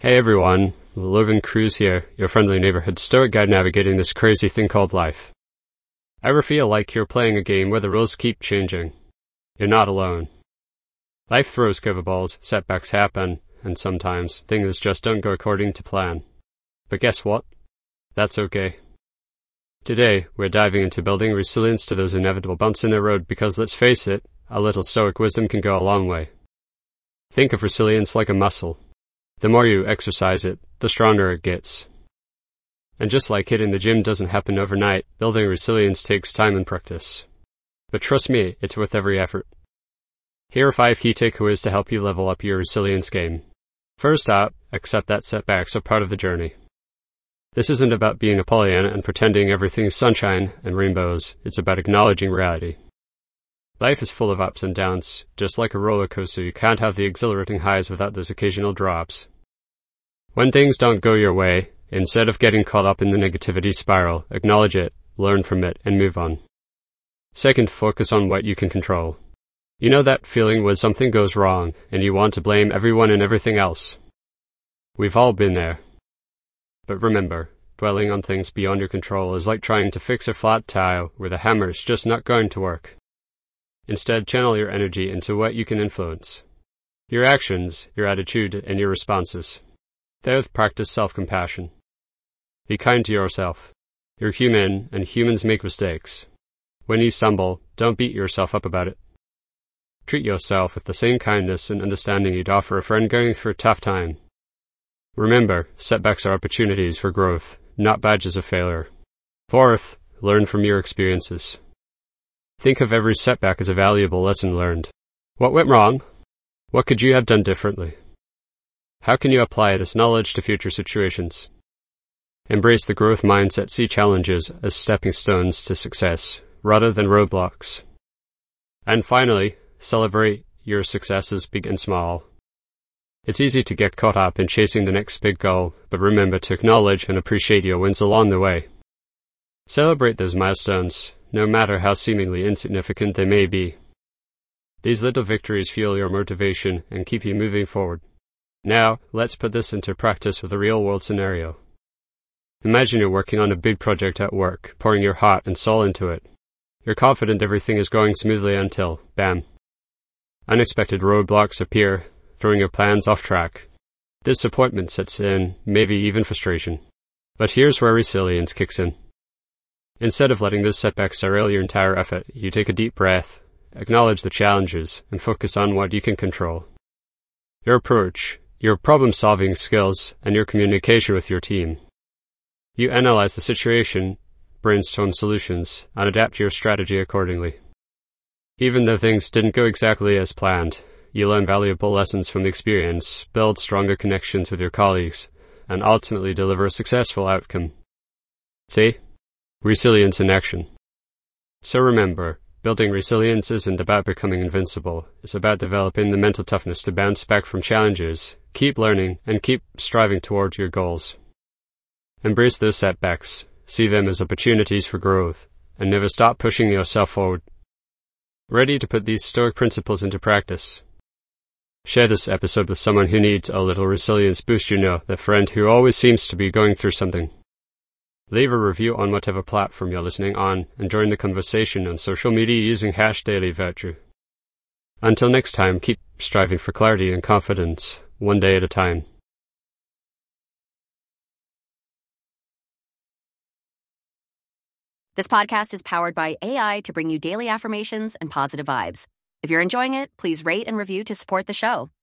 Hey everyone, Logan Cruz here, your friendly neighborhood stoic guide navigating this crazy thing called life. Ever feel like you're playing a game where the rules keep changing? You're not alone. Life throws curveballs, setbacks happen, and sometimes things just don't go according to plan. But guess what? That's okay. Today, we're diving into building resilience to those inevitable bumps in the road because let's face it, a little stoic wisdom can go a long way. Think of resilience like a muscle. The more you exercise it, the stronger it gets. And just like hitting the gym doesn't happen overnight, building resilience takes time and practice. But trust me, it's worth every effort. Here are 5 key takeaways to help you level up your resilience game. First up, accept that setbacks are part of the journey. This isn't about being a Pollyanna and pretending everything's sunshine and rainbows. It's about acknowledging reality. Life is full of ups and downs. Just like a roller coaster, you can't have the exhilarating highs without those occasional drops. When things don't go your way, instead of getting caught up in the negativity spiral, acknowledge it, learn from it, and move on. Second, focus on what you can control. You know that feeling when something goes wrong, and you want to blame everyone and everything else. We've all been there. But remember, dwelling on things beyond your control is like trying to fix a flat tile where the hammer is just not going to work. Instead, channel your energy into what you can influence. Your actions, your attitude, and your responses. Third, practice self-compassion. Be kind to yourself. You're human, and humans make mistakes. When you stumble, don't beat yourself up about it. Treat yourself with the same kindness and understanding you'd offer a friend going through a tough time. Remember, setbacks are opportunities for growth, not badges of failure. Fourth, learn from your experiences. Think of every setback as a valuable lesson learned. What went wrong? What could you have done differently? How can you apply this knowledge to future situations? Embrace the growth mindset. See challenges as stepping stones to success, rather than roadblocks. And finally, celebrate your successes, big and small. It's easy to get caught up in chasing the next big goal, but remember to acknowledge and appreciate your wins along the way. Celebrate those milestones, no matter how seemingly insignificant they may be. These little victories fuel your motivation and keep you moving forward. Now, let's put this into practice with a real-world scenario. Imagine you're working on a big project at work, pouring your heart and soul into it. You're confident everything is going smoothly until, bam, unexpected roadblocks appear, throwing your plans off track. Disappointment sets in, maybe even frustration. But here's where resilience kicks in. Instead of letting those setbacks derail your entire effort, you take a deep breath, acknowledge the challenges, and focus on what you can control. Your approach, your problem-solving skills, and your communication with your team. You analyze the situation, brainstorm solutions, and adapt your strategy accordingly. Even though things didn't go exactly as planned, you learn valuable lessons from the experience, build stronger connections with your colleagues, and ultimately deliver a successful outcome. See? Resilience in action. So remember, building resilience isn't about becoming invincible. It's about developing the mental toughness to bounce back from challenges, keep learning, and keep striving towards your goals. Embrace those setbacks, see them as opportunities for growth, and never stop pushing yourself forward. Ready to put these stoic principles into practice? Share this episode with someone who needs a little resilience boost. You know, that friend who always seems to be going through something. Leave a review on whatever platform you're listening on, and join the conversation on social media using #DailyVirtue. Until next time, keep striving for clarity and confidence, one day at a time. This podcast is powered by AI to bring you daily affirmations and positive vibes. If you're enjoying it, please rate and review to support the show.